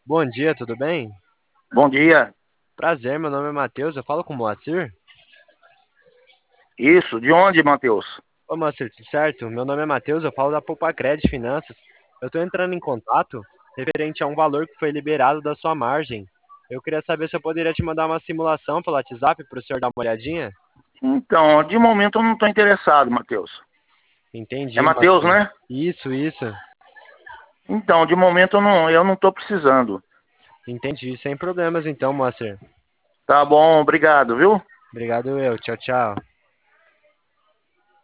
Bom dia, tudo bem? Bom dia. Prazer, meu nome é Matheus, eu falo com o Moacir. Isso, de onde, Matheus? Ô Moacir, tudo certo? Meu nome é Matheus, eu falo da Poupa Credit Finanças. Eu estou entrando em contato referente a um valor que foi liberado da sua margem. Eu queria saber se eu poderia te mandar uma simulação pelo WhatsApp para o senhor dar uma olhadinha? Então, de momento eu não estou interessado, Matheus. É Entendi, Matheus, Moacir. né? Isso. Então, de momento eu não estou precisando. Entendi, sem problemas então, Moacir. Tá bom, obrigado, viu? Obrigado eu, tchau, tchau.